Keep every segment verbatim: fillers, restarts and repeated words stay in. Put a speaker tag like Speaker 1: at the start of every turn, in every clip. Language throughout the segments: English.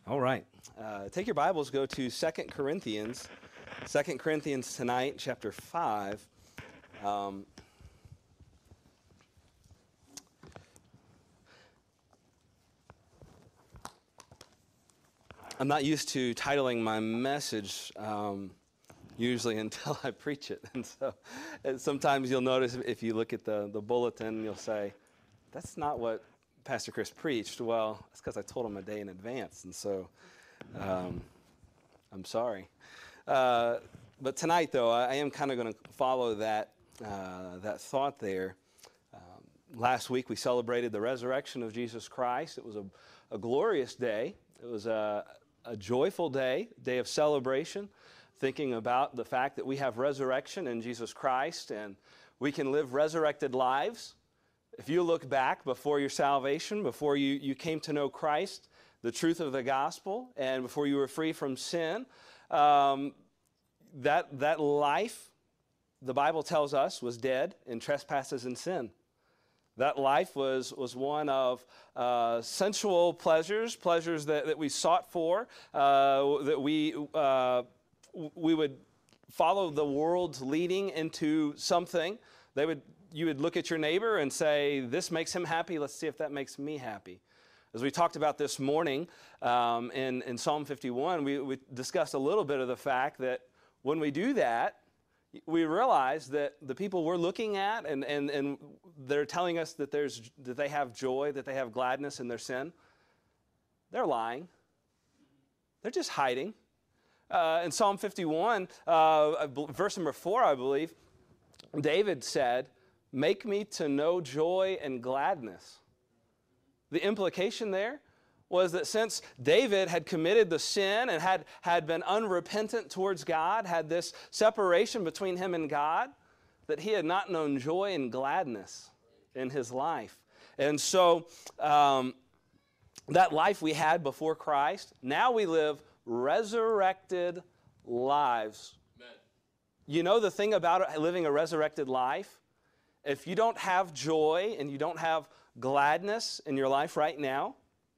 Speaker 1: All right. Uh, take your Bibles, go to Second Corinthians. Second Corinthians tonight, chapter five. Um, I'm not used to titling my message um, usually until I preach it. And so and sometimes you'll notice if you look at the, the bulletin, you'll say, that's not what Pastor Chris preached. Well, it's because I told him a day in advance. And so um, I'm sorry. Uh, but tonight, though, I, I am kind of going to follow that, uh, that thought there. Um, last week we celebrated the resurrection of Jesus Christ. It was a, a glorious day. It was a a joyful day, day of celebration, thinking about the fact that we have resurrection in Jesus Christ and we can live resurrected lives. If you look back before your salvation, before you, you came to know Christ, the truth of the gospel, and before you were free from sin, um, that, that life, the Bible tells us, was dead in trespasses and sin. That life was, was one of uh, sensual pleasures, pleasures that, that we sought for, uh, that we, uh, we would follow the world's leading into something. They would, you would look at your neighbor and say, this makes him happy, let's see if that makes me happy. As we talked about this morning um, in, in Psalm fifty-one, we, we discussed a little bit of the fact that when we do that, we realize that the people we're looking at and, and, and they're telling us that there's that they have joy, that they have gladness in their sin, they're lying. They're just hiding. Uh, in Psalm fifty-one, uh, verse number four, I believe, David said, make me to know joy and gladness. The implication there was that since David had committed the sin and had, had been unrepentant towards God, had this separation between him and God, that he had not known joy and gladness in his life. And so um, that life we had before Christ, now we live resurrected lives. Amen. You know the thing about living a resurrected life? If you don't have joy and you don't have gladness in your life right now,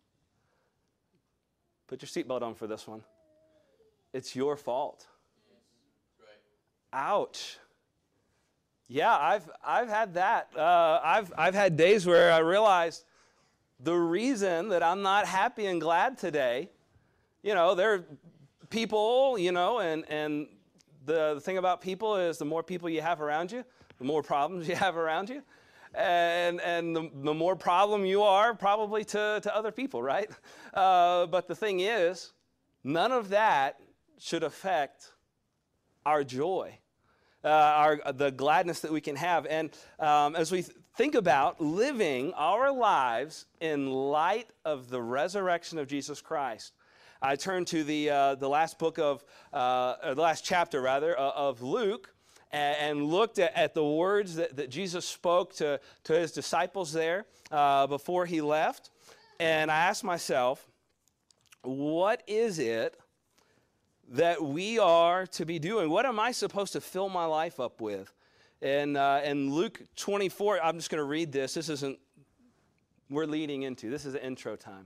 Speaker 1: put your seatbelt on for this one. It's your fault. Yes. Right. Ouch. Yeah, I've I've had that. Uh, I've I've had days where I realized the reason that I'm not happy and glad today. You know, there are people. You know, and and the, the thing about people is the more people you have around you, the more problems you have around you. And and the, the more problem you are probably to, to other people, right? Uh, but the thing is, none of that should affect our joy, uh, our the gladness that we can have. And um, as we th- think about living our lives in light of the resurrection of Jesus Christ, I turn to the uh, the last book of, uh, or the last chapter rather, uh, of Luke, and looked at, at the words that, that Jesus spoke to, to his disciples there uh, before he left. And I asked myself, what is it that we are to be doing? What am I supposed to fill my life up with? And uh, in Luke twenty-four, I'm just going to read this. This isn't, we're leading into, this is the intro time.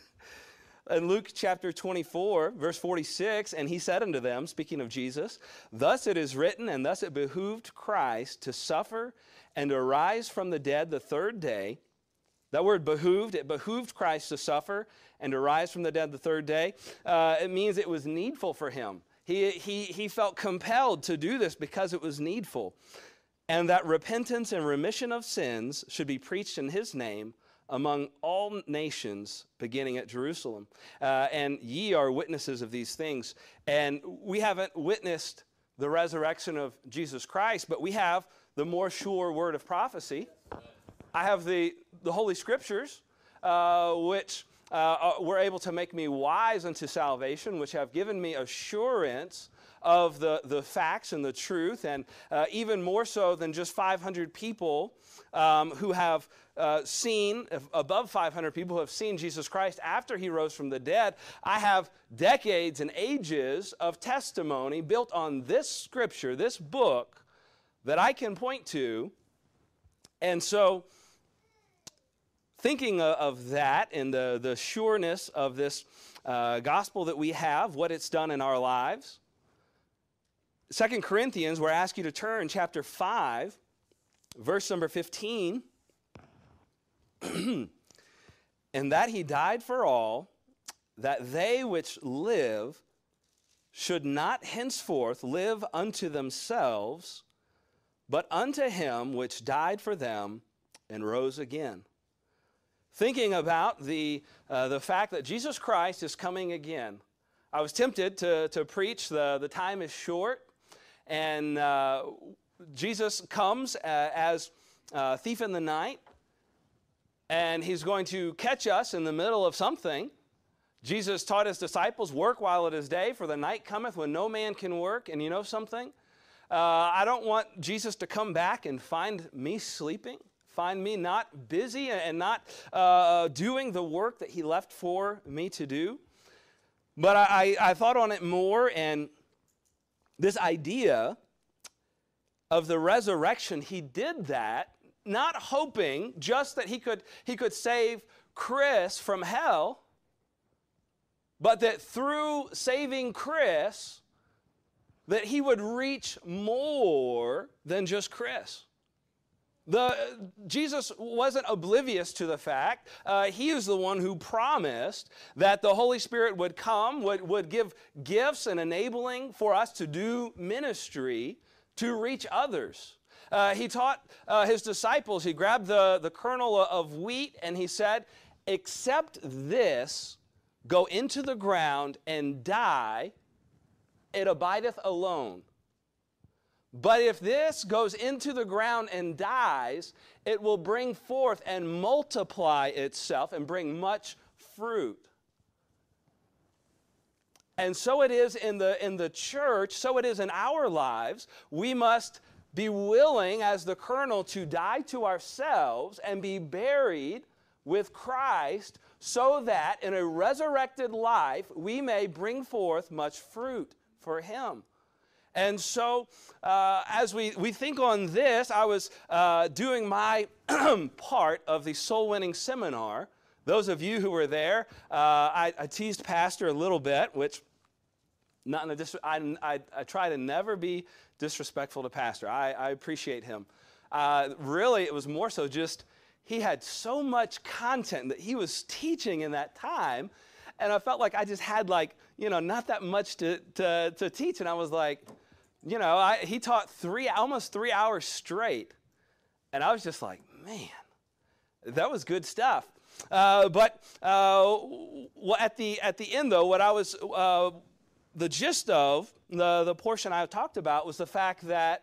Speaker 1: In Luke chapter twenty-four, verse forty-six, and he said unto them, speaking of Jesus, thus it is written, and thus it behooved Christ to suffer and to rise from the dead the third day. That word behooved, it behooved Christ to suffer and to rise from the dead the third day. Uh, it means it was needful for him. He, he, he felt compelled to do this because it was needful. And that repentance and remission of sins should be preached in his name among all nations, beginning at Jerusalem. Uh, and ye are witnesses of these things. And we haven't witnessed the resurrection of Jesus Christ, but we have the more sure word of prophecy. I have the, the Holy Scriptures, uh, which uh, were able to make me wise unto salvation, which have given me assurance of the, the facts and the truth, and uh, even more so than just five hundred people um, who have uh, seen, above five hundred people who have seen Jesus Christ after he rose from the dead. I have decades and ages of testimony built on this scripture, this book, that I can point to. And so, thinking of that and the, the sureness of this uh, gospel that we have, what it's done in our lives. Second Corinthians, we're asked you to turn chapter five, verse number fifteen. And that he died for all, that they which live should not henceforth live unto themselves, but unto him which died for them and rose again. Thinking about the, uh, the fact that Jesus Christ is coming again. I was tempted to, to preach the, the time is short, and uh, Jesus comes uh, as a thief in the night, and he's going to catch us in the middle of something. Jesus taught his disciples, work while it is day, for the night cometh when no man can work. And you know something? Uh, I don't want Jesus to come back and find me sleeping, find me not busy and not uh, doing the work that he left for me to do. But I, I thought on it more, and this idea of the resurrection, he did that not hoping just that he could, he could save Chris from hell, but that through saving Chris, that he would reach more than just Chris. The, Jesus wasn't oblivious to the fact. Uh, he is the one who promised that the Holy Spirit would come, would, would give gifts and enabling for us to do ministry to reach others. Uh, he taught uh, his disciples, he grabbed the, the kernel of wheat and he said, except this go into the ground and die, it abideth alone. But if this goes into the ground and dies, it will bring forth and multiply itself and bring much fruit. And so it is in the, in the church, so it is in our lives. We must be willing as the kernel to die to ourselves and be buried with Christ so that in a resurrected life we may bring forth much fruit for him. And so uh, as we, we think on this, I was uh, doing my part of the soul winning seminar. Those of you who were there, uh, I, I teased Pastor a little bit, which not in a dis- I, I, I try to never be disrespectful to Pastor. I, I appreciate him. Uh, really, it was more so just he had so much content that he was teaching in that time, and I felt like I just had like, you know, not that much to, to, to teach, and I was like, you know, I, he taught three, almost three hours straight, and I was just like, man, that was good stuff. Uh, but uh, well, at the at the end, though, what I was uh, the gist of the the portion I talked about was the fact that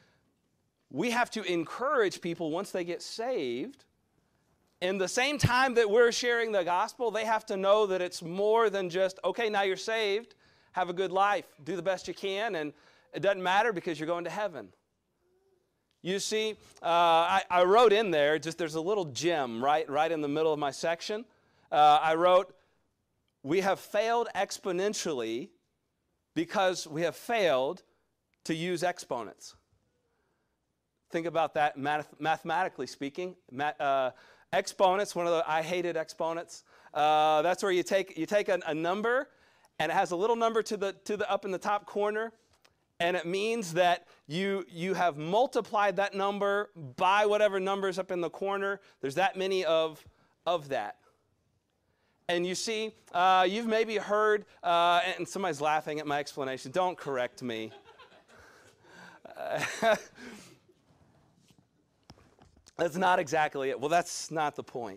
Speaker 1: we have to encourage people once they get saved. In the same time that we're sharing the gospel, they have to know that it's more than just, okay, now you're saved, have a good life, do the best you can, and it doesn't matter because you're going to heaven. You see, uh, I, I wrote in there, just there's a little gem right, right in the middle of my section. Uh, I wrote, we have failed exponentially because we have failed to use exponents. Think about that math, mathematically speaking. Math, uh, exponents, one of the, I hated exponents. Uh, that's where you take, you take a, a number and it has a little number to the, to the up in the top corner. And it means that you, you have multiplied that number by whatever number's up in the corner. There's that many of, of that. And you see, uh, you've maybe heard, uh, and somebody's laughing at my explanation. Don't correct me. uh, that's not exactly it. Well, that's not the point.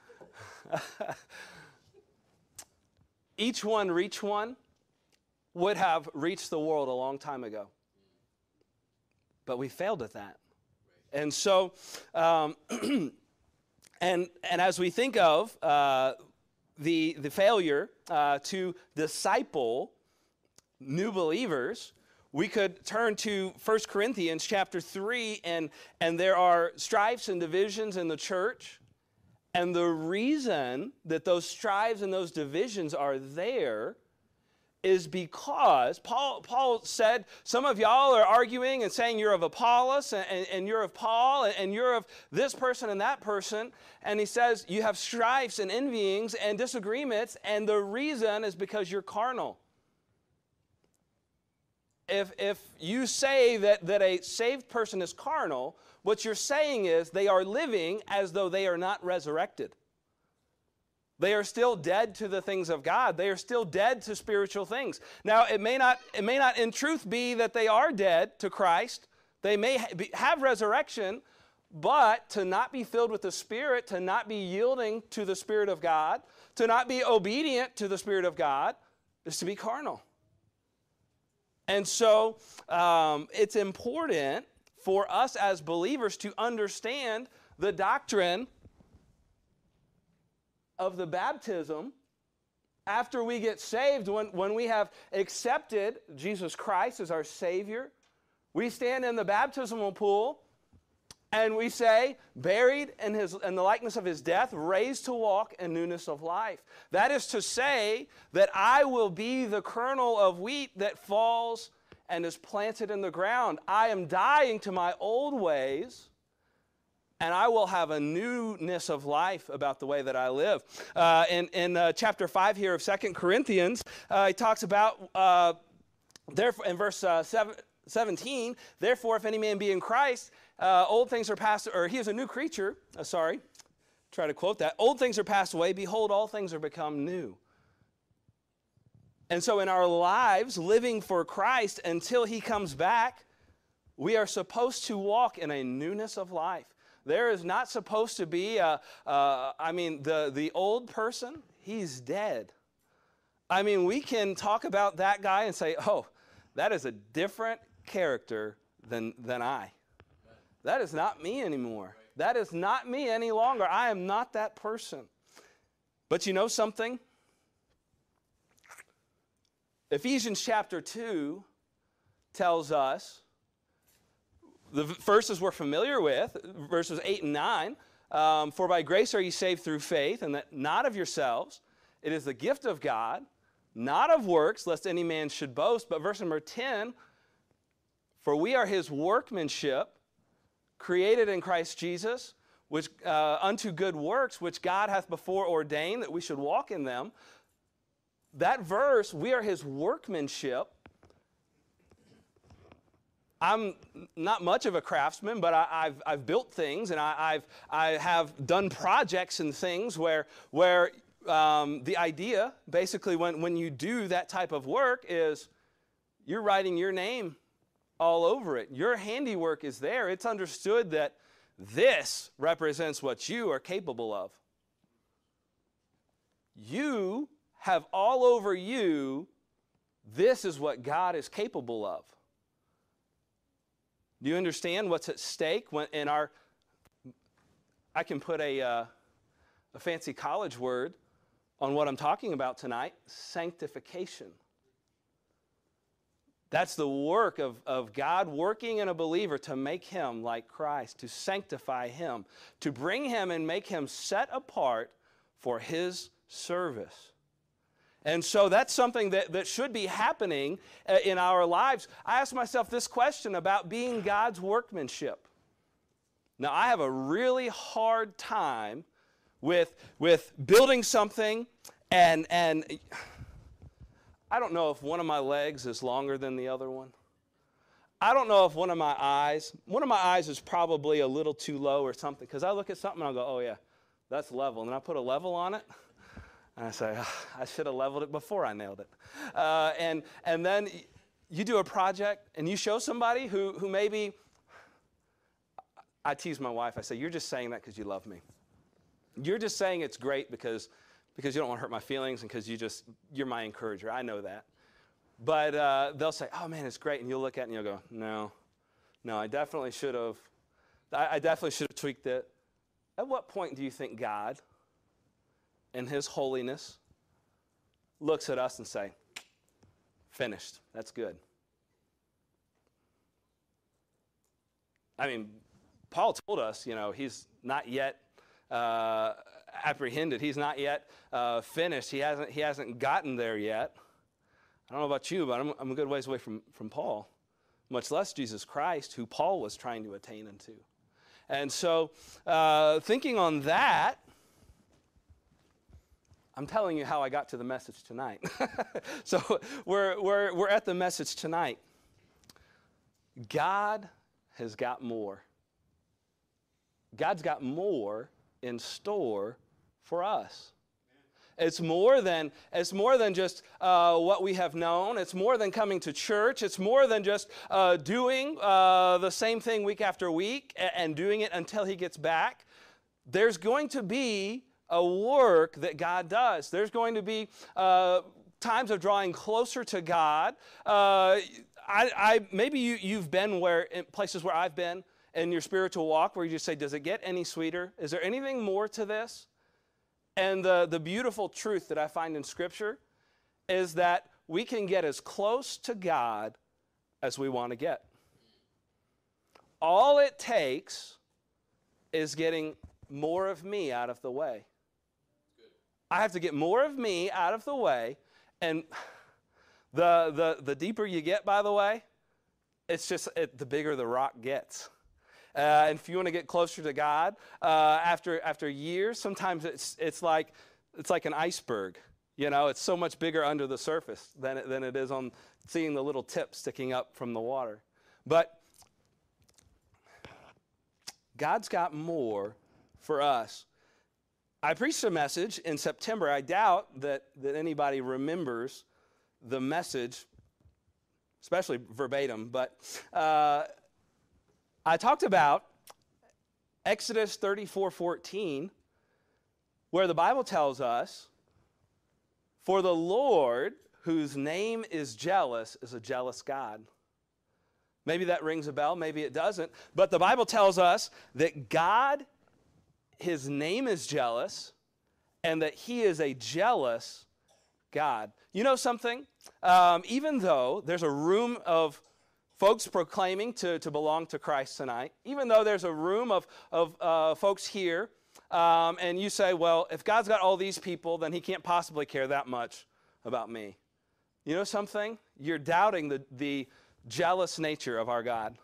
Speaker 1: Each one, reach one would have reached the world a long time ago. But we failed at that. And so, um, and, and as we think of uh, the, the failure uh, to disciple new believers, we could turn to First Corinthians chapter three, and, and there are strifes and divisions in the church. And the reason that those strifes and those divisions are there is because Paul, Paul said, some of y'all are arguing and saying you're of Apollos and, and, and you're of Paul and, and you're of this person and that person. And he says you have strifes and envyings and disagreements, and the reason is because you're carnal. If, if you say that, that a saved person is carnal, what you're saying is they are living as though they are not resurrected. They are still dead to the things of God. They are still dead to spiritual things. Now, it may not, it may not in truth be that they are dead to Christ. They may ha- be, have resurrection, but to not be filled with the Spirit, to not be yielding to the Spirit of God, to not be obedient to the Spirit of God, is to be carnal. And so um, it's important for us as believers to understand the doctrine of the baptism after we get saved. When, when we have accepted Jesus Christ as our Savior, we stand in the baptismal pool and we say, buried in, his, in the likeness of his death, raised to walk in newness of life. That is to say that I will be the kernel of wheat that falls and is planted in the ground. I am dying to my old ways, and I will have a newness of life about the way that I live. Uh, in in uh, chapter five here of Second Corinthians, uh, he talks about, uh, therefore, in verse uh, seven, seventeen, therefore, if any man be in Christ, uh, old things are passed, or he is a new creature, uh, sorry, try to quote that, old things are passed away, behold, all things are become new. And so in our lives, living for Christ until he comes back, we are supposed to walk in a newness of life. There is not supposed to be, a, uh, I mean, the, the old person, he's dead. I mean, we can talk about that guy and say, oh, that is a different character than, than I. That is not me anymore. That is not me any longer. I am not that person. But you know something? Ephesians chapter two tells us, the verses we're familiar with, verses eight and nine, um, for by grace are ye saved through faith, and that not of yourselves. It is the gift of God, not of works, lest any man should boast. But verse number ten, for we are his workmanship, created in Christ Jesus, which uh, unto good works, which God hath before ordained that we should walk in them. That verse, we are his workmanship. I'm not much of a craftsman, but I, I've, I've built things, and I, I've, I have done projects and things where, where um, the idea, basically, when, when you do that type of work, is you're writing your name all over it. Your handiwork is there. It's understood that this represents what you are capable of. You have all over you, this is what God is capable of. Do you understand what's at stake when in our, I can put a, uh, a fancy college word on what I'm talking about tonight, sanctification. That's the work of, of God working in a believer to make him like Christ, to sanctify him, to bring him and make him set apart for his service. And so that's something that, that should be happening uh, in our lives. I ask myself this question about being God's workmanship. Now, I have a really hard time with, with building something, and, and I don't know if one of my legs is longer than the other one. I don't know if one of my eyes, one of my eyes is probably a little too low or something, because I look at something and I'll go, oh yeah, that's level. And then I put a level on it. And I say, oh, I should have leveled it before I nailed it. Uh, and, and then you do a project and you show somebody who, who maybe, I tease my wife, I say, you're just saying that because you love me. You're just saying it's great because, because you don't want to hurt my feelings and because you just, you're my encourager. I know that. But uh, they'll say, oh man, it's great. And you'll look at it and you'll go, no, no, I definitely should have, I, I definitely should have tweaked it. At what point do you think God, in his holiness, looks at us and say, finished, that's good? I mean, Paul told us, you know, he's not yet uh, apprehended. He's not yet uh, finished. He hasn't, he hasn't gotten there yet. I don't know about you, but I'm, I'm a good ways away from, from Paul, much less Jesus Christ, who Paul was trying to attain into. And so, uh, thinking on that, I'm telling you how I got to the message tonight. So we're, we're, we're at the message tonight. God has got more. God's got more in store for us. It's more than, it's more than just uh, what we have known. It's more than coming to church. It's more than just uh, doing uh, the same thing week after week and, and doing it until he gets back. There's going to be a work that God does. There's going to be uh, times of drawing closer to God. Uh, I, I, maybe you, you've been where in places where I've been in your spiritual walk where you just say, does it get any sweeter? Is there anything more to this? And the, the beautiful truth that I find in Scripture is that we can get as close to God as we want to get. All it takes is getting more of me out of the way. I have to get more of me out of the way, and the the the deeper you get, by the way, it's just it, the bigger the rock gets. Uh, and if you want to get closer to God, uh, after after years, sometimes it's it's like it's like an iceberg. You know, it's so much bigger under the surface than it, than it is on seeing the little tip sticking up from the water. But God's got more for us. I preached a message in September. I doubt that, that anybody remembers the message, especially verbatim, but uh, I talked about Exodus thirty-four fourteen, where the Bible tells us, for the Lord, whose name is jealous, is a jealous God. Maybe that rings a bell, maybe it doesn't, but the Bible tells us that God, his name is jealous, and that he is a jealous God. You know something? Um, even though there's a room of folks proclaiming to, to belong to Christ tonight, even though there's a room of, of uh, folks here, um, and you say, well, if God's got all these people, then he can't possibly care that much about me. You know something? You're doubting the, the jealous nature of our God.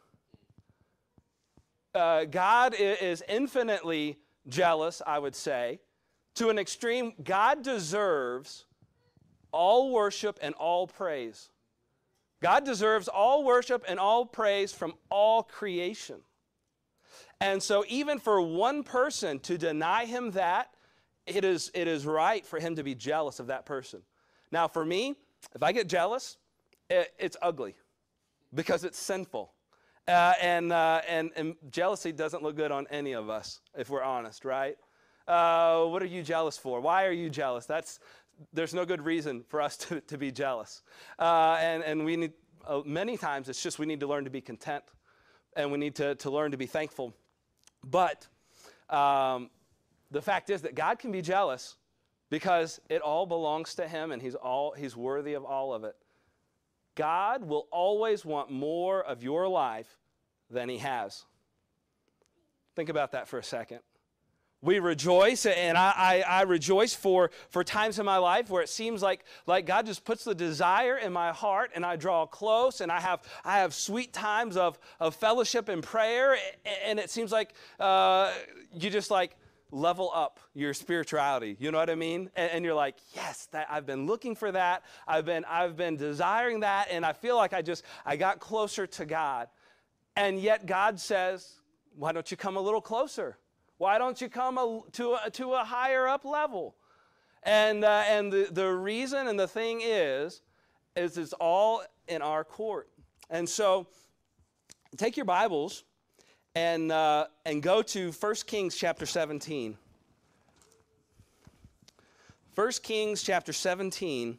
Speaker 1: Uh, God is infinitely jealous, I would say, to an extreme. God deserves all worship and all praise. God deserves all worship and all praise from all creation. And so even for one person to deny him that, it is, it is right for him to be jealous of that person. Now for me, if I get jealous, it, it's ugly because it's sinful. Uh, and, uh, and, and jealousy doesn't look good on any of us, if we're honest, right? Uh, what are you jealous for? Why are you jealous? That's, there's no good reason for us to, to be jealous. Uh, and, and we need, uh, many times it's just we need to learn to be content, and we need to, to learn to be thankful. But um, the fact is that God can be jealous because it all belongs to him, and he's, all, he's worthy of all of it. God will always want more of your life than he has. Think about that for a second. We rejoice, and I, I, I rejoice for, for times in my life where it seems like, like God just puts the desire in my heart, and I draw close, and I have, I have sweet times of, of fellowship and prayer, and it seems like uh, you just like level up your spirituality. You know what I mean? And, and you're like, yes, that, I've been looking for that. I've been, I've been desiring that, and I feel like I just, I got closer to God. And yet God says, why don't you come a little closer? Why don't you come a, to, a, to a higher up level? And, uh, and the, the reason and the thing is, is it's all in our court. And so take your Bibles and, uh, and go to First Kings chapter seventeen. First Kings chapter seventeen.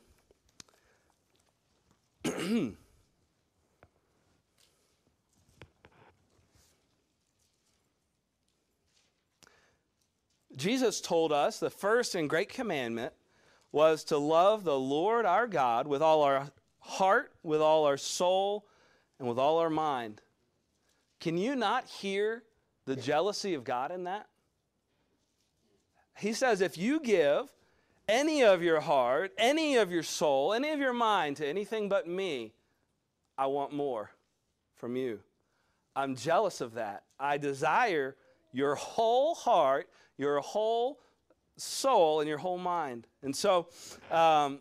Speaker 1: Jesus told us the first and great commandment was to love the Lord our God with all our heart, with all our soul, and with all our mind. Can you not hear the jealousy of God in that? He says if you give any of your heart, any of your soul, any of your mind to anything but me, I want more from you. I'm jealous of that. I desire your whole heart, your whole soul, and your whole mind. And so, um,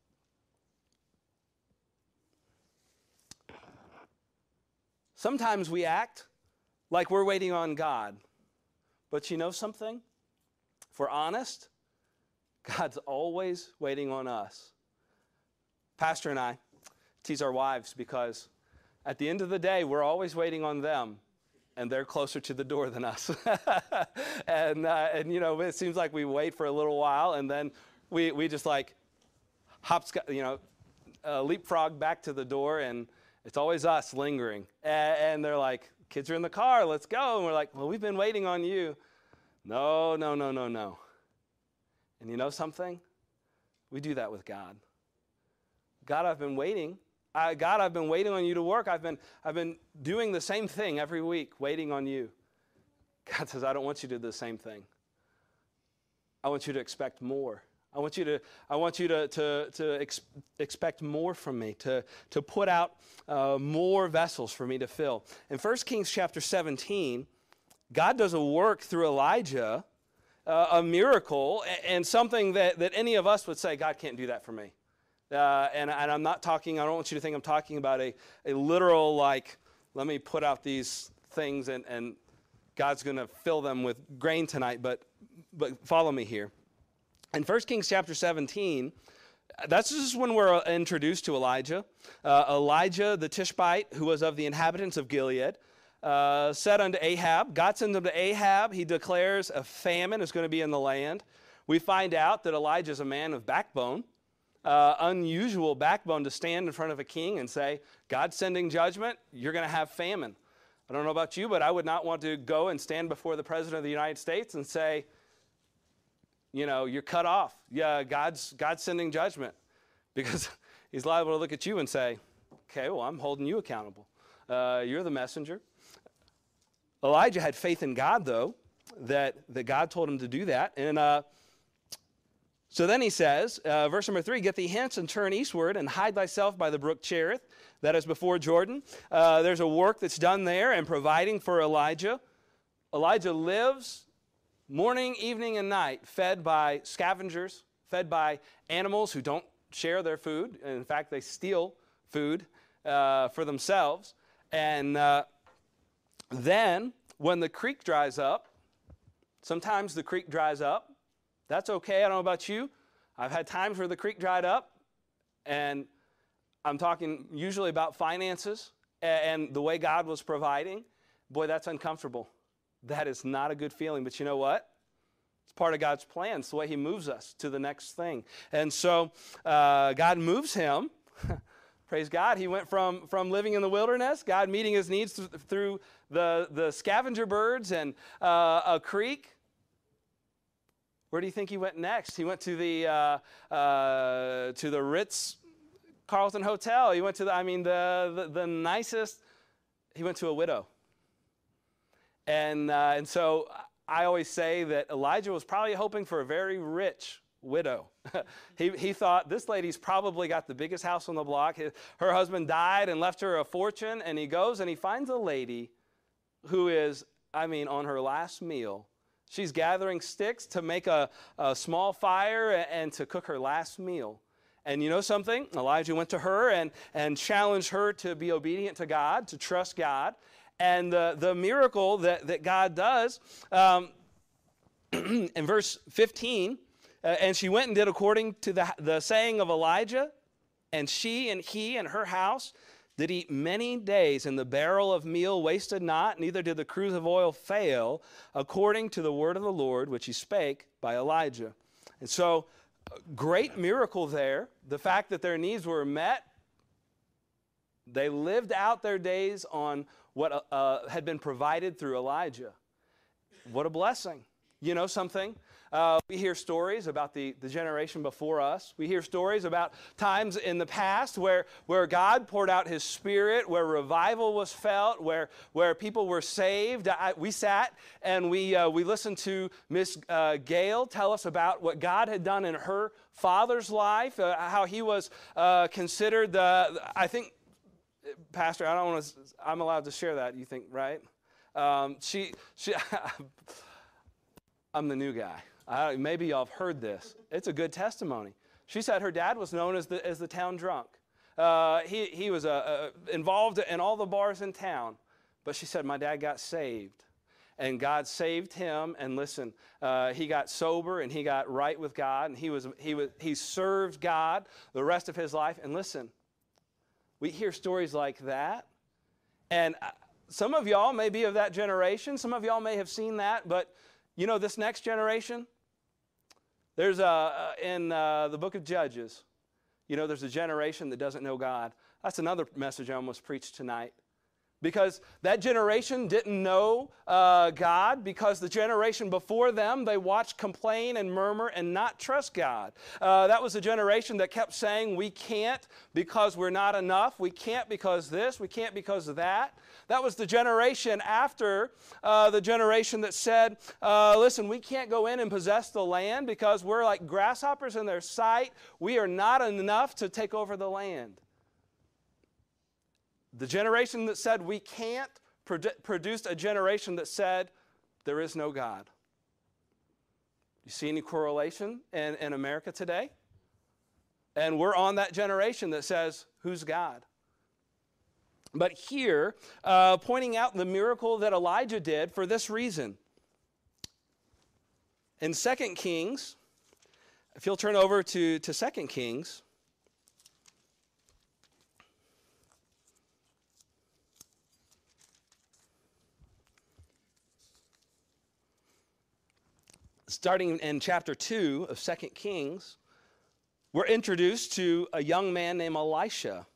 Speaker 1: sometimes we act like we're waiting on God. But you know something? If we're honest, God's always waiting on us. Pastor and I tease our wives because at the end of the day, we're always waiting on them, and they're closer to the door than us. and, uh, and, you know, it seems like we wait for a little while, and then we, we just like hop, you know, uh, leapfrog back to the door, and it's always us lingering. And, and they're like, kids are in the car, let's go. And we're like, well, we've been waiting on you. No, no, no, no, no. And you know something? We do that with God. God, I've been waiting. I, God, I've been waiting on you to work. I've been, I've been doing the same thing every week, waiting on you. God says, I don't want you to do the same thing. I want you to expect more. I want you to, I want you to, to, to ex- expect more from me, to, to put out uh, more vessels for me to fill. In First Kings chapter seventeen, God does a work through Elijah, uh, a miracle, and something that, that any of us would say, God can't do that for me. Uh, and, and I'm not talking, I don't want you to think I'm talking about a, a literal, like, let me put out these things and, and God's going to fill them with grain tonight, but, but follow me here. In First Kings chapter seventeen, that's just when we're introduced to Elijah. Uh, Elijah the Tishbite, who was of the inhabitants of Gilead, uh, said unto Ahab, God sends him to Ahab. He declares a famine is going to be in the land. We find out that Elijah is a man of backbone, uh, unusual backbone to stand in front of a king and say, God's sending judgment, you're going to have famine. I don't know about you, but I would not want to go and stand before the President of the United States and say, you know, you're cut off. Yeah, God's God's sending judgment. Because he's liable to look at you and say, okay, well, I'm holding you accountable. Uh, you're the messenger. Elijah had faith in God, though, that, that God told him to do that. And uh, so then he says, uh, verse number three, get thee hence and turn eastward and hide thyself by the brook Cherith, that is before Jordan. Uh, there's a work that's done there and providing for Elijah. Elijah lives morning, evening, and night, fed by scavengers, fed by animals who don't share their food. In fact, they steal food uh, for themselves. And uh, then, when the creek dries up, sometimes the creek dries up. That's okay. I don't know about you. I've had times where the creek dried up, and I'm talking usually about finances and the way God was providing. Boy, that's uncomfortable. That is not a good feeling, but you know what? It's part of God's plan. It's the way he moves us to the next thing. And so uh, God moves him. Praise God. He went from, from living in the wilderness, God meeting his needs th- through the, the scavenger birds and uh, a creek. Where do you think he went next? He went to the uh, uh, to the Ritz Carlton Hotel. He went to the, I mean, the, the, the nicest, he went to a widow. And, uh, and so I always say that Elijah was probably hoping for a very rich widow. he, he thought, this lady's probably got the biggest house on the block. His, her husband died and left her a fortune, and he goes and he finds a lady who is, I mean, on her last meal. She's gathering sticks to make a, a small fire and, and to cook her last meal. And you know something? Elijah went to her and, and challenged her to be obedient to God, to trust God. And the, the miracle that, that God does, um, in verse fifteen, uh, and she went and did according to the, the saying of Elijah, and she and he and her house did eat many days, and the barrel of meal wasted not, neither did the cruse of oil fail, according to the word of the Lord, which he spake by Elijah. And so, great miracle there. The fact that their needs were met. They lived out their days on what uh, had been provided through Elijah. What a blessing. you know something? Uh, we hear stories about the, the generation before us. We hear stories about times in the past where, where God poured out His Spirit, where revival was felt, where, where people were saved. I, we sat and we, uh, we listened to Miss uh, Gail tell us about what God had done in her father's life, uh, how he was uh, considered the, I think, Pastor, I don't want to, I'm allowed to share that, you think, right? Um, she, she, I'm the new guy. Uh, maybe y'all have heard this. It's a good testimony. She said her dad was known as the, as the town drunk. Uh, he, he was uh, uh, involved in all the bars in town. But she said, my dad got saved. And God saved him. And listen, uh, he got sober and he got right with God. And he, was, he, was, he served God the rest of his life. And listen, we hear stories like that. And some of y'all may be of that generation. Some of y'all may have seen that. But, you know, this next generation, there's a, in uh, the book of Judges, you know, there's a generation that doesn't know God. That's another message I almost preached tonight. Because that generation didn't know uh, God, because the generation before them, they watched complain and murmur and not trust God. Uh, that was a generation that kept saying, we can't because we're not enough. We can't because this. We can't because of that. That was the generation after uh, the generation that said, uh, listen, we can't go in and possess the land because we're like grasshoppers in their sight. We are not enough to take over the land. The generation that said we can't produ- produced a generation that said there is no God. You see any correlation in, in America today? And we're on that generation that says, who's God? But here, uh, pointing out the miracle that Elijah did for this reason. In Second Kings, if you'll turn over to, to Second Kings, starting in chapter two of Second Kings, we're introduced to a young man named Elisha.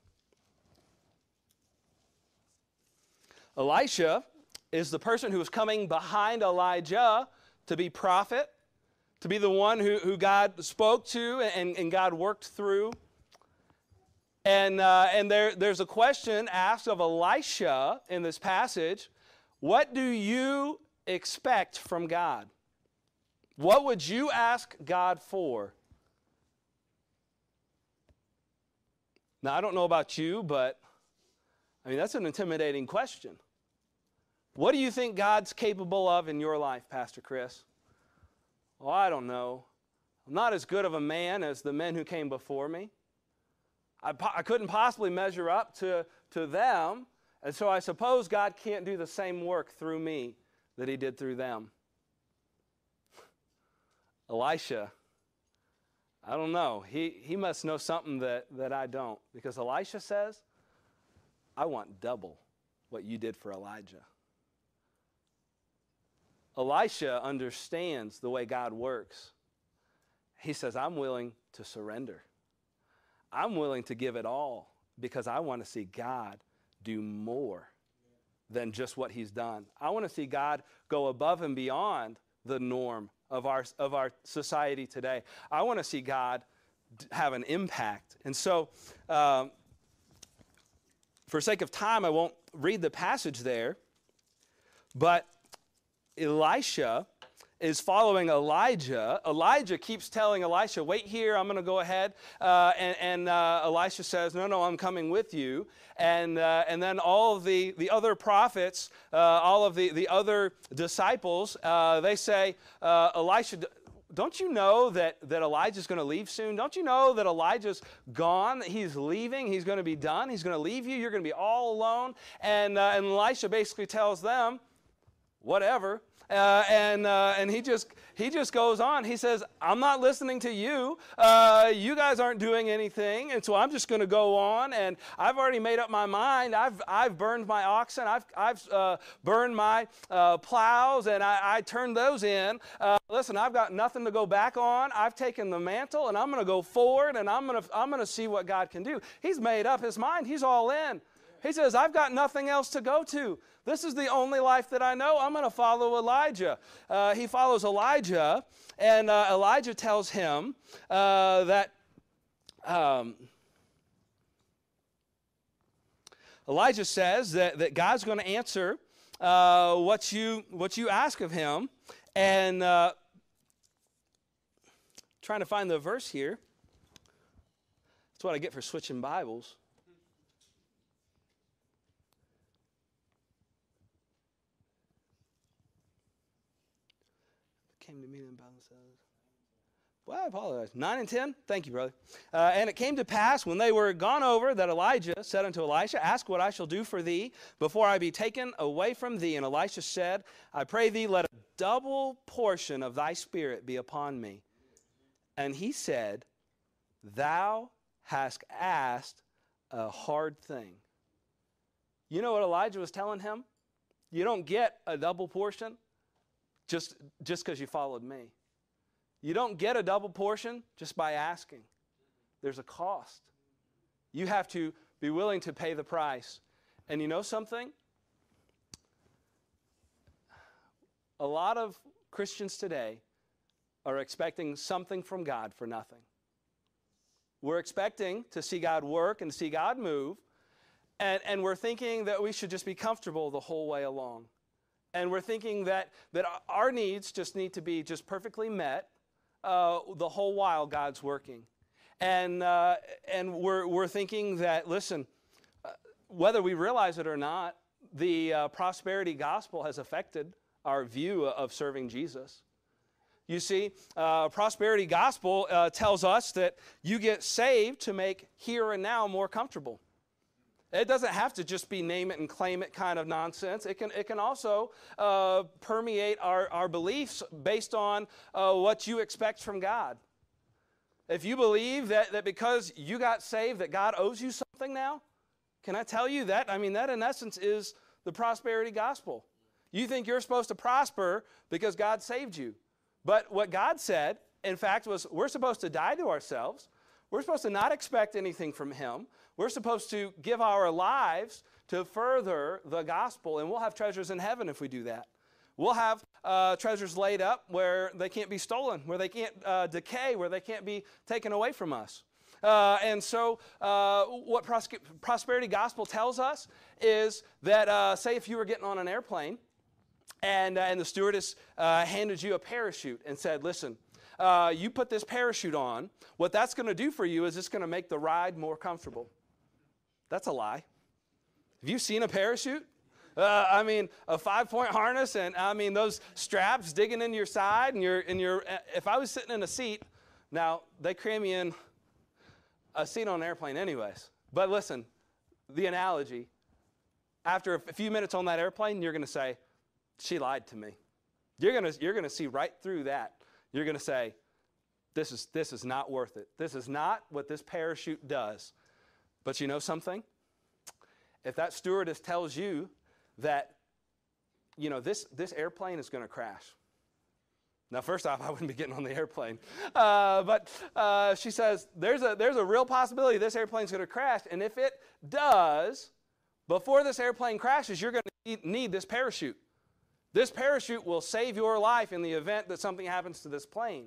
Speaker 1: Elisha is the person who is coming behind Elijah to be prophet, to be the one who, who God spoke to and, and God worked through. And, uh, and there, there's a question asked of Elisha in this passage. What do you expect from God? What would you ask God for? Now, I don't know about you, but I mean, that's an intimidating question. What do you think God's capable of in your life, Pastor Chris? Well, I don't know. I'm not as good of a man as the men who came before me. I, po- I couldn't possibly measure up to, to them, and so I suppose God can't do the same work through me that He did through them. Elisha, I don't know. He, he must know something that, that I don't. Because Elisha says, I want double what you did for Elijah. Elisha understands the way God works. He says, I'm willing to surrender. I'm willing to give it all because I want to see God do more than just what He's done. I want to see God go above and beyond the norm of our, of our society today. I want to see God have an impact. And so, um, for sake of time, I won't read the passage there, but Elisha is following Elijah. Elijah keeps telling Elisha, wait here, I'm going to go ahead. Uh, and and uh, Elisha says, no, no, I'm coming with you. And uh, and then all of the, the other prophets, uh, all of the, the other disciples, uh, they say, uh, Elisha, don't you know that, that Elijah's going to leave soon? Don't you know that Elijah's gone? He's leaving. He's going to be done. He's going to leave you. You're going to be all alone. And, uh, and Elisha basically tells them, whatever. Uh, and uh, and he just he just goes on. He says, I'm not listening to you. Uh, you guys aren't doing anything, and so I'm just going to go on. And I've already made up my mind. I've I've burned my oxen. I've I've uh, burned my uh, plows, and I, I turned those in. Uh, listen, I've got nothing to go back on. I've taken the mantle, and I'm going to go forward, and I'm going to I'm going to see what God can do. He's made up his mind. He's all in. He says, I've got nothing else to go to. This is the only life that I know. I'm going to follow Elijah. Uh, he follows Elijah, and uh, Elijah tells him uh, that um, Elijah says that, that God's going to answer uh, what you what you ask of him. And uh, trying to find the verse here. That's what I get for switching Bibles. Came to me and balance out. Well, I apologize. Nine and ten? Thank you, brother. Uh, and it came to pass, when they were gone over, that Elijah said unto Elisha, ask what I shall do for thee before I be taken away from thee. And Elisha said, I pray thee, let a double portion of thy spirit be upon me. And he said, thou hast asked a hard thing. You know what Elijah was telling him? You don't get a double portion just just because you followed me. You don't get a double portion just by asking. There's a cost. You have to be willing to pay the price. And you know something? A lot of Christians today are expecting something from God for nothing. We're expecting to see God work and see God move, and, and we're thinking that we should just be comfortable the whole way along. And we're thinking that, that our needs just need to be just perfectly met uh, the whole while God's working. And, uh, and we're, we're thinking that, listen, uh, whether we realize it or not, the uh, prosperity gospel has affected our view of serving Jesus. You see, uh, prosperity gospel uh, tells us that you get saved to make here and now more comfortable. It doesn't have to just be name it and claim it kind of nonsense. It can, it can also uh, permeate our, our beliefs based on uh, what you expect from God. If you believe that, that because you got saved that God owes you something now, can I tell you that? I mean, that in essence is the prosperity gospel. You think you're supposed to prosper because God saved you. But what God said, in fact, was we're supposed to die to ourselves. We're supposed to not expect anything from Him. We're supposed to give our lives to further the gospel, and we'll have treasures in heaven if we do that. We'll have uh, treasures laid up where they can't be stolen, where they can't uh, decay, where they can't be taken away from us. Uh, and so uh, what pros- prosperity gospel tells us is that, uh, say if you were getting on an airplane, and, uh, and the stewardess uh, handed you a parachute and said, listen, uh, you put this parachute on, what that's going to do for you is it's going to make the ride more comfortable. That's a lie. Have you seen a parachute? Uh, I mean, a five-point harness, and I mean those straps digging into your side, and you're, and you're. If I was sitting in a seat, now they cram you in a seat on an airplane, anyways. But listen, the analogy. After a few minutes on that airplane, you're going to say, "She lied to me." You're going to you're going to see right through that. You're going to say, "This is this is not worth it. This is not what this parachute does." But you know something? If that stewardess tells you that, you know, this, this airplane is going to crash. Now, first off, I wouldn't be getting on the airplane. Uh, but uh, she says, there's a, there's a real possibility this airplane's going to crash. And if it does, before this airplane crashes, you're going to need, need this parachute. This parachute will save your life in the event that something happens to this plane.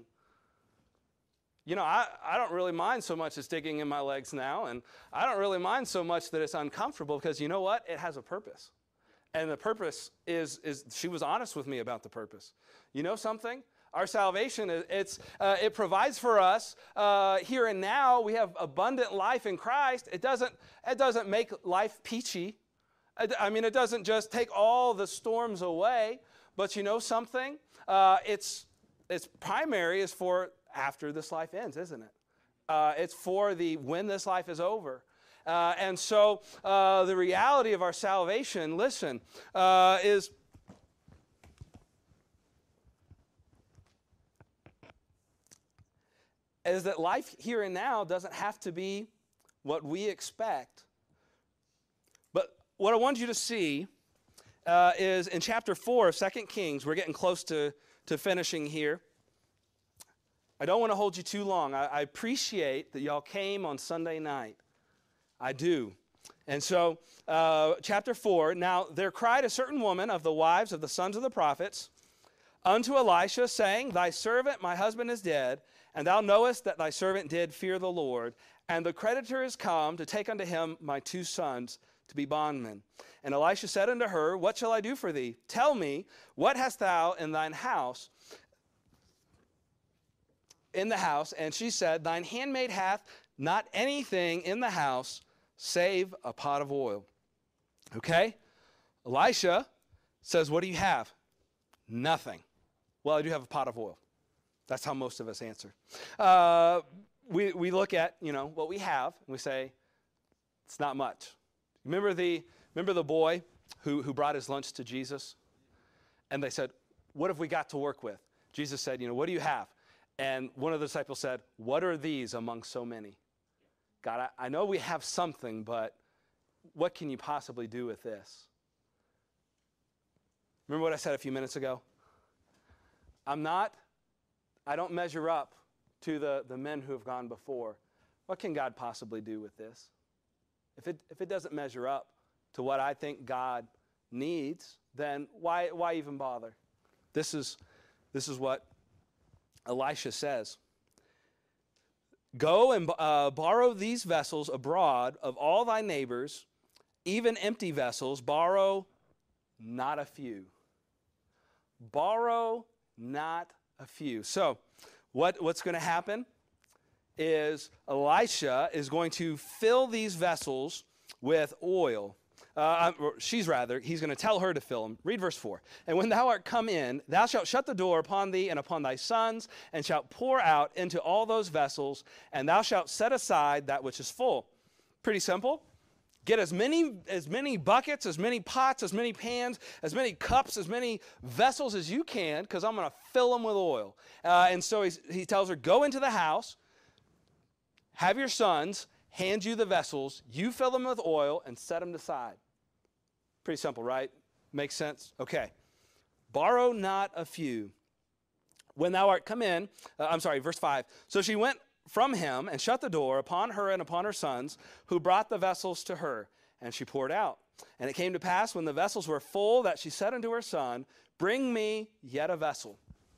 Speaker 1: You know, I, I don't really mind so much as digging in my legs now, and I don't really mind so much that it's uncomfortable because you know what? It has a purpose. And the purpose is, is she was honest with me about the purpose. You know something? Our salvation, it's, uh, it provides for us uh, here and now. We have abundant life in Christ. It doesn't, it doesn't make life peachy. I mean, it doesn't just take all the storms away. But you know something? Uh, it's, it's primary is for after this life ends, isn't it? Uh, it's for the when this life is over. Uh, and so uh, the reality of our salvation, listen, uh, is is that life here and now doesn't have to be what we expect. But what I want you to see uh, is in chapter four of Second Kings, we're getting close to, to finishing here. I don't want to hold you too long. I, I appreciate that y'all came on Sunday night. I do. And so, uh, chapter four, now there cried a certain woman of the wives of the sons of the prophets unto Elisha, saying, Thy servant, my husband, is dead, and thou knowest that thy servant did fear the Lord, and the creditor is come to take unto him my two sons to be bondmen. And Elisha said unto her, What shall I do for thee? Tell me, what hast thou in thine house? In the house. And she said, Thine handmaid hath not anything in the house save a pot of oil. Okay? Elisha says, What do you have? Nothing. Well, I do have a pot of oil. That's how most of us answer. Uh, we, we look at, you know, what we have, and we say, it's not much. Remember the, remember the boy who, who brought his lunch to Jesus? And they said, what have we got to work with? Jesus said, you know, what do you have? And one of the disciples said, what are these among so many? God, I, I know we have something, but what can you possibly do with this? Remember what I said a few minutes ago? I'm not, I don't measure up to the, the men who have gone before. What can God possibly do with this? If it, if it doesn't measure up to what I think God needs, then why, why even bother? This is, this is what Elisha says. Go and uh, borrow these vessels abroad of all thy neighbors, even empty vessels, borrow not a few. Borrow not a few. So what, what's going to happen is Elisha is going to fill these vessels with oil. Uh, she's rather, he's going to tell her to fill them. Read verse four. And when thou art come in, thou shalt shut the door upon thee and upon thy sons, and shalt pour out into all those vessels, and thou shalt set aside that which is full. Pretty simple. Get as many, as many buckets, as many pots, as many pans, as many cups, as many vessels as you can, because I'm going to fill them with oil. Uh, and so he's, he tells her, go into the house, have your sons hand you the vessels, you fill them with oil, and set them aside. Pretty simple, right? Makes sense? Okay. Borrow not a few. When thou art come in, uh, I'm sorry, verse five. So she went from him and shut the door upon her and upon her sons, who brought the vessels to her, and she poured out. And it came to pass, when the vessels were full, that she said unto her son, bring me yet a vessel.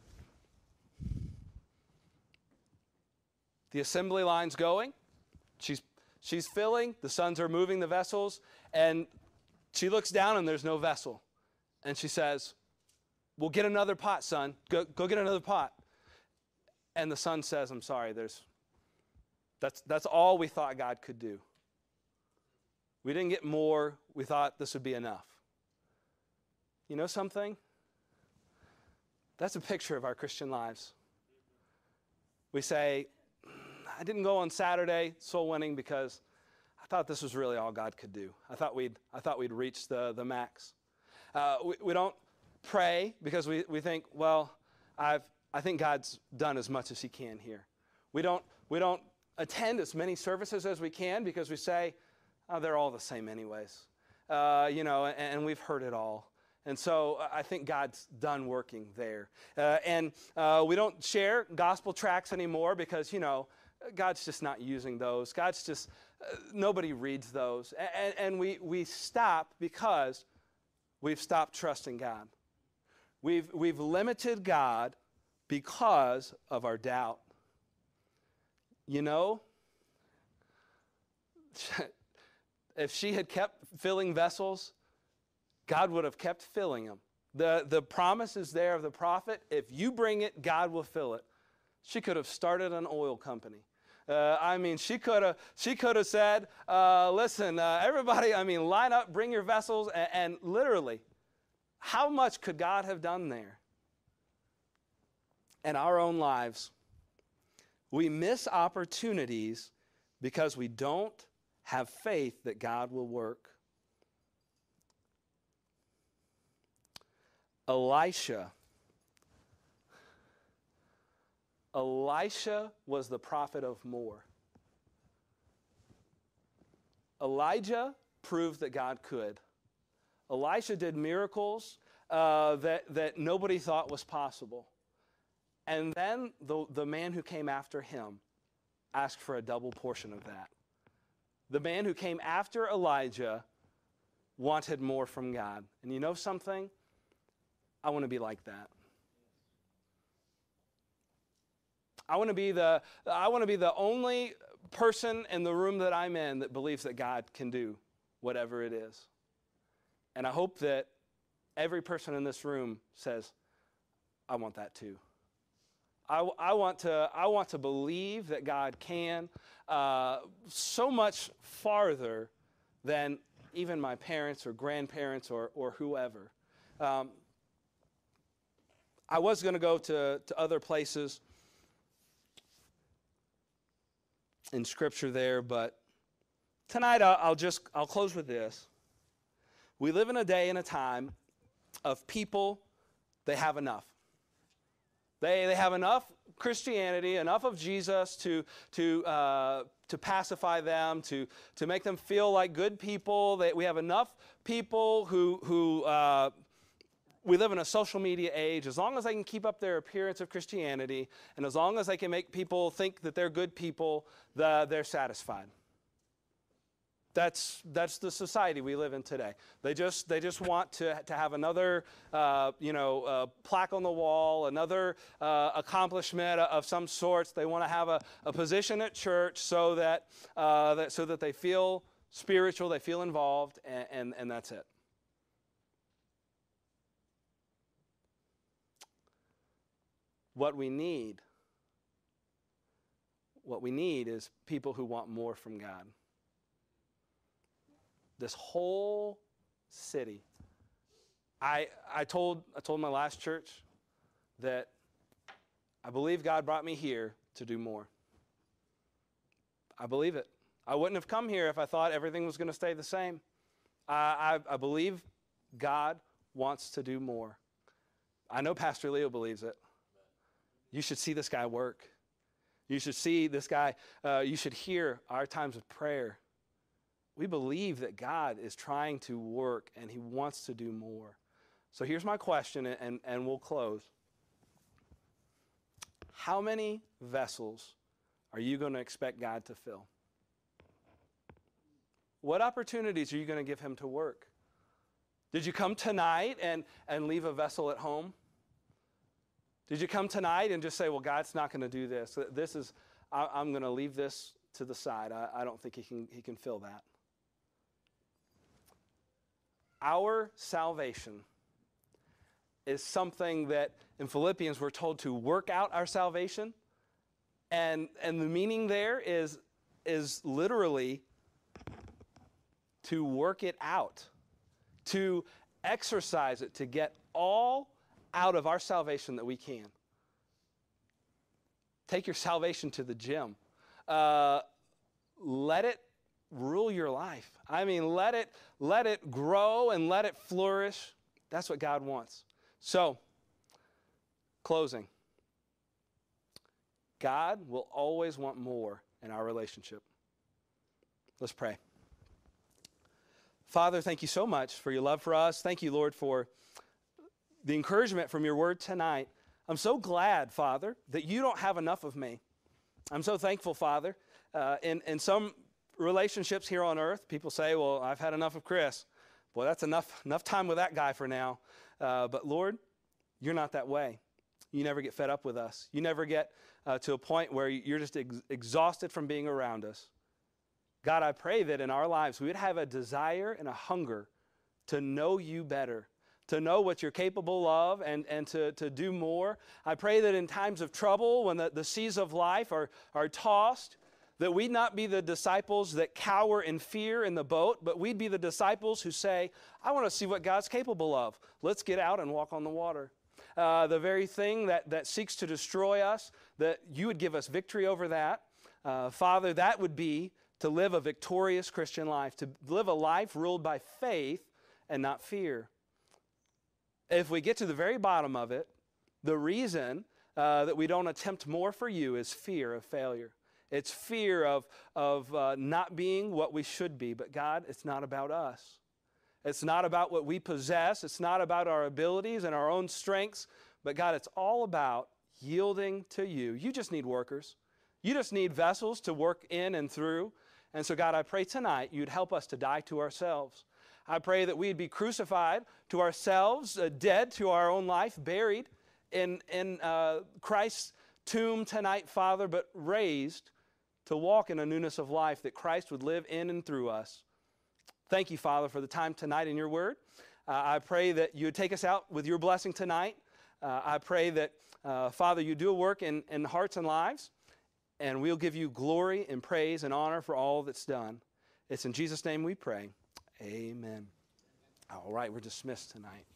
Speaker 1: The assembly line's going. She's, she's filling. The sons are moving the vessels. And she looks down, and there's no vessel. And she says, well, get another pot, son. Go, go get another pot. And the son says, I'm sorry, there's, that's, that's all we thought God could do. We didn't get more. We thought this would be enough. You know something? That's a picture of our Christian lives. We say, I didn't go on Saturday soul winning because I thought this was really all God could do. I thought we'd, I thought we'd reach the, the max. Uh, we, we don't pray because we, we think, well, I've, I think God's done as much as he can here. We don't, we don't attend as many services as we can because we say, oh, they're all the same anyways. Uh, you know, and, and we've heard it all. And so I think God's done working there. Uh, and uh, we don't share gospel tracts anymore because, you know, God's just not using those. God's just, uh, nobody reads those. And, and we, we stop because we've stopped trusting God. We've, we've limited God because of our doubt. You know, if she had kept filling vessels, God would have kept filling them. The, the promise is there of the prophet. If you bring it, God will fill it. She could have started an oil company. Uh, I mean, she could have she could have said, uh, listen, uh, everybody, I mean, line up, bring your vessels. And, and literally, how much could God have done there? In our own lives, we miss opportunities because we don't have faith that God will work. Elisha. Elisha was the prophet of more. Elijah proved that God could. Elisha did miracles uh, that, that nobody thought was possible. And then the, the man who came after him asked for a double portion of that. the man who came after Elijah, wanted more from God. And you know something? I want to be like that. I want to be the I want to be the only person in the room that I'm in that believes that God can do whatever it is. And I hope that every person in this room says, I want that too. I, I want to I want to believe that God can uh, so much farther than even my parents or grandparents or or whoever. Um, I was going to go to to other places in Scripture there, but tonight I'll, I'll just I'll close with this. We live in a day and a time of people, they have enough. They they have enough Christianity, enough of Jesus to to uh, to pacify them, to to make them feel like good people. That we have enough people who who uh, we live in a social media age. As long as they can keep up their appearance of Christianity, and as long as they can make people think that they're good people, the, they're satisfied. That's that's the society we live in today. They just they just want to to have another uh, you know uh, plaque on the wall, another uh, accomplishment of some sorts. They want to have a, a position at church so that uh, that so that they feel spiritual, they feel involved, and, and, and that's it. What we need, what we need is people who want more from God. This whole city. I I told I told my last church that I believe God brought me here to do more. I believe it. I wouldn't have come here if I thought everything was going to stay the same. I, I I believe God wants to do more. I know Pastor Leo believes it. You should see this guy work. You should see this guy. Uh, you should hear our times of prayer. We believe that God is trying to work and he wants to do more. So here's my question, and, and we'll close. How many vessels are you going to expect God to fill? What opportunities are you going to give him to work? Did you come tonight and, and leave a vessel at home? Did you come tonight and just say, well, God's not going to do this. This is, I, I'm going to leave this to the side. I, I don't think he can, he can fill that. Our salvation is something that in Philippians we're told to work out our salvation. And, and the meaning there is, is literally to work it out, to exercise it, to get all out of our salvation that we can. Take your salvation to the gym. Uh, let it rule your life. I mean, let it let it grow and let it flourish. That's what God wants. So, closing. God will always want more in our relationship. Let's pray. Father, thank you so much for your love for us. Thank you, Lord, for the encouragement from your word tonight. I'm so glad, Father, that you don't have enough of me. I'm so thankful, Father. Uh, in, in some relationships here on earth, people say, well, I've had enough of Chris. Boy, that's enough, enough time with that guy for now. Uh, but Lord, you're not that way. You never get fed up with us. You never get uh, to a point where you're just ex- exhausted from being around us. God, I pray that in our lives we would have a desire and a hunger to know you better, to know what you're capable of and, and to, to do more. I pray that in times of trouble, when the, the seas of life are, are tossed, that we'd not be the disciples that cower in fear in the boat, but we'd be the disciples who say, I want to see what God's capable of. Let's get out and walk on the water. Uh, the very thing that, that seeks to destroy us, that you would give us victory over that. Uh, Father, that would be to live a victorious Christian life, to live a life ruled by faith and not fear. If we get to the very bottom of it, the reason uh, that we don't attempt more for you is fear of failure. It's fear of, of uh, not being what we should be. But God, it's not about us. It's not about what we possess. It's not about our abilities and our own strengths. But God, it's all about yielding to you. You just need workers. You just need vessels to work in and through. And so, God, I pray tonight you'd help us to die to ourselves. I pray that we'd be crucified to ourselves, uh, dead to our own life, buried in, in uh, Christ's tomb tonight, Father, but raised to walk in a newness of life that Christ would live in and through us. Thank you, Father, for the time tonight in your word. Uh, I pray that you would take us out with your blessing tonight. Uh, I pray that, uh, Father, you do a work in, in hearts and lives, and we'll give you glory and praise and honor for all that's done. It's in Jesus' name we pray. Amen. All right, we're dismissed tonight.